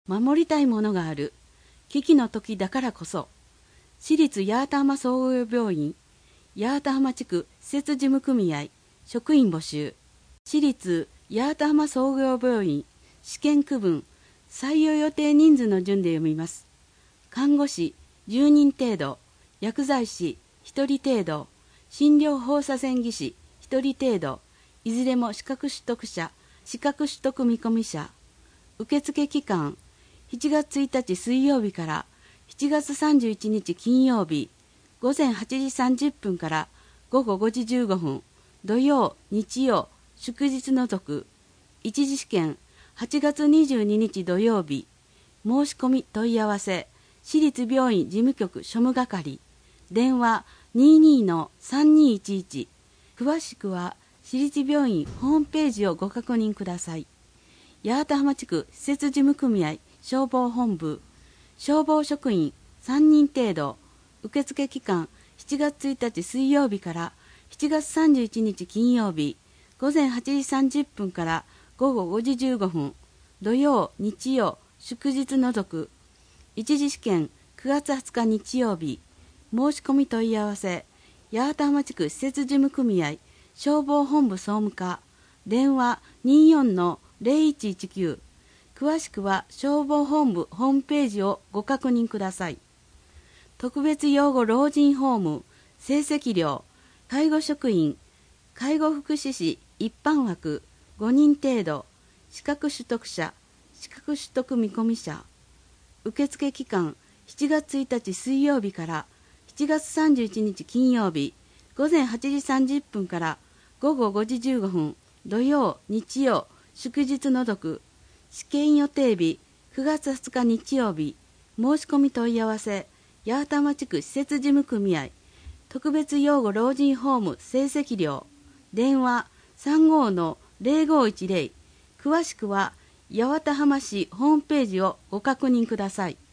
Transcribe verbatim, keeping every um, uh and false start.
守りたいものがある。危機の時だからこそ。私立八幡浜総合病院、八幡浜地区施設事務組合、職員募集。私立八幡浜総合病院、試験区分、採用予定人数の順で読みます。看護師じゅうにん程度、薬剤師ひとり程度、診療放射線技師ひとり程度、いずれも資格取得者、資格取得見込み者。受付期間、しちがつついたち水曜日からしちがつさんじゅういちにち金曜日、ごぜんはちじさんじゅっぷんからごごごじじゅうごふん、土曜、日曜、祝日除く。一次試験、はちがつにじゅうににち土曜日。申し込み問い合わせ、私立病院事務局庶務係。電話 にじゅうにのさんにいちいち。詳しくは私立病院ホームページをご確認ください。八幡浜地区施設事務組合消防本部、消防職員さんにん程度。受付期間、しちがつついたち水曜日からしちがつさんじゅういちにち金曜日、ごぜんはちじさんじゅっぷんからごごごじじゅうごふん、土曜、日曜、祝日除く。一次試験、くがつはつか日曜日。申し込み問い合わせ、八幡浜地区施設事務組合消防本部総務課。電話 にじゅうよんのぜろいちいちきゅう。詳しくは消防本部ホームページをご確認ください。特別養護老人ホーム、成績寮、介護職員、介護福祉士一般枠ごにん程度、資格取得者、資格取得見込み者。受付期間、しちがつついたち水曜日からしちがつさんじゅういちにち金曜日、ごぜんはちじさんじゅっぷんからごごごじじゅうごふん、土曜、日曜、祝日除く。試験予定日、くがつはつか日曜日。申し込み問い合わせ、八幡浜地区施設事務組合特別養護老人ホーム成績寮。電話 さんじゅうのぜろごいちぜろ。詳しくは八幡浜市ホームページをご確認ください。